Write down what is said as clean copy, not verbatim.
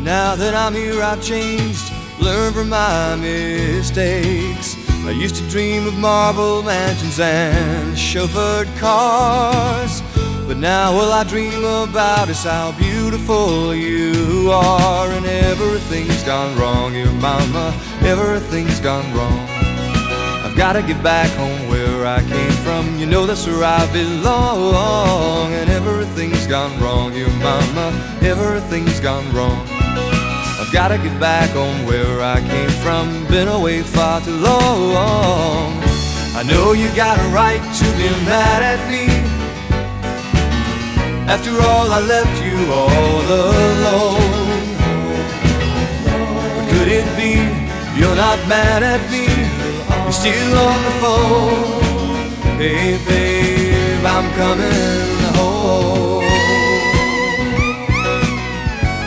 Now that I'm here I've changed, learned from my mistakes. I used to dream of marble mansions and chauffeured cars, but now all I dream about is how beautiful you are. And everything's gone wrong here, mama, everything's gone wrong. I've gotta get back home where I came from, you know that's where I belong. And everything's gone wrong here, mama, everything's gone wrong. I've gotta get back home where I came from, been away far too long. I know you got a right to be mad at me. After all, I left you all alone. But could it be you're not mad at me? You're still on the phone. Hey babe, I'm coming home.